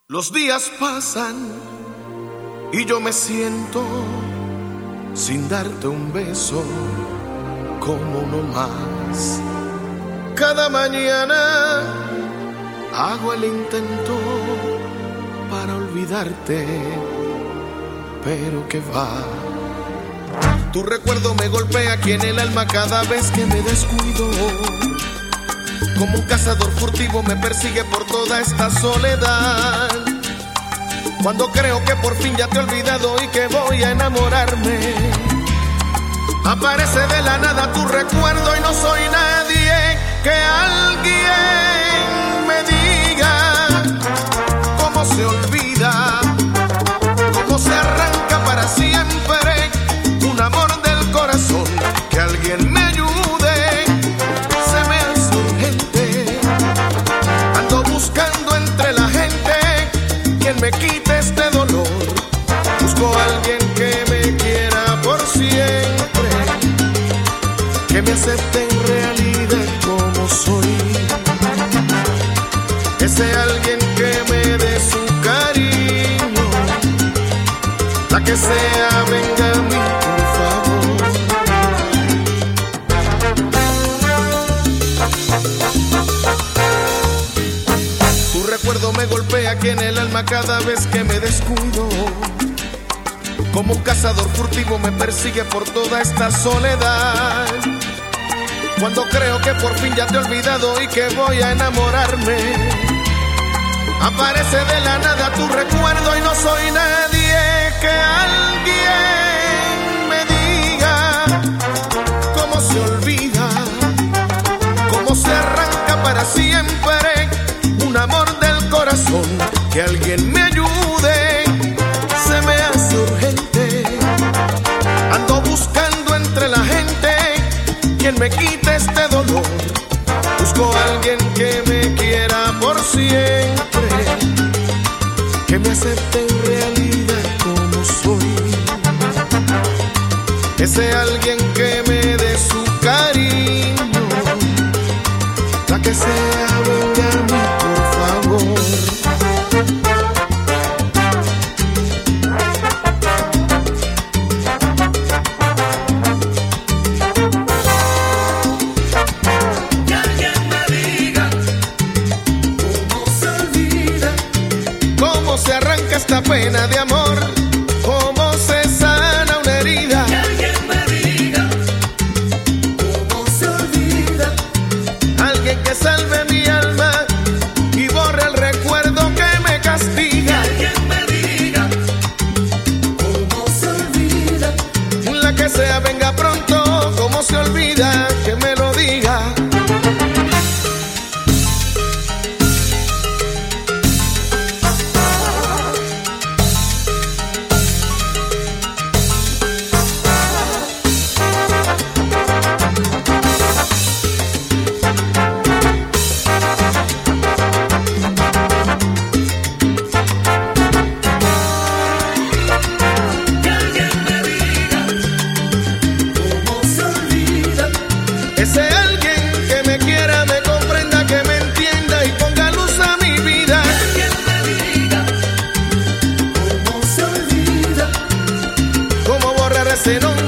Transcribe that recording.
Los días pasan y yo me siento sin darte un beso como uno más. Cada mañana hago el intento para olvidarte, pero que va. Tu recuerdo me golpea aquí en el alma cada vez que me descuido. Como un cazador furtivo me persigue por toda esta soledad. Cuando creo que por fin ya te he olvidado y que voy a enamorarme, aparece de la nada tu recuerdo y no soy nadie. Que alguien me diga cómo se olvida, cómo se arranca para siempre un amor del corazón. Que alguien me ayude, se me hace urgente. Ando buscando entre la gente quien me quite este dolor. Busco a alguien que me quiera por siempre, que me acepte en realidad como soy. Ese alguien que me dé su cariño, la que sea, venga a mí, por favor. Tu recuerdo me golpea aquí en el alma cada vez que me descuido. Como un cazador furtivo me persigue por toda esta soledad. Cuando creo que por fin ya te he olvidado y que voy a enamorarme, aparece de la nada tu recuerdo y no soy nadie. Que alguien me diga cómo se olvida, cómo se arranca para siempre un amor del corazón. Que alguien me ayude, se me hace urgente. Ando buscando entre la gente quien me quite este dolor. Busco a alguien que me quiera por siempre, que me acepte en realidad como soy. Ese alguien que me dé su cariño, la que sea, venga a mí, por favor. Se arranca esta pena de amor, cómo se sana una herida. Que alguien me diga cómo se olvida. Alguien que salve mi alma y borre el recuerdo que me castiga. Que alguien me diga cómo se olvida. La que sea, venga pronto, cómo se olvida, que me lo diga. Ese alguien que me quiera, me comprenda, que me entienda y ponga luz a mi vida. Que alguien me diga cómo se olvida. Cómo borrar ese nombre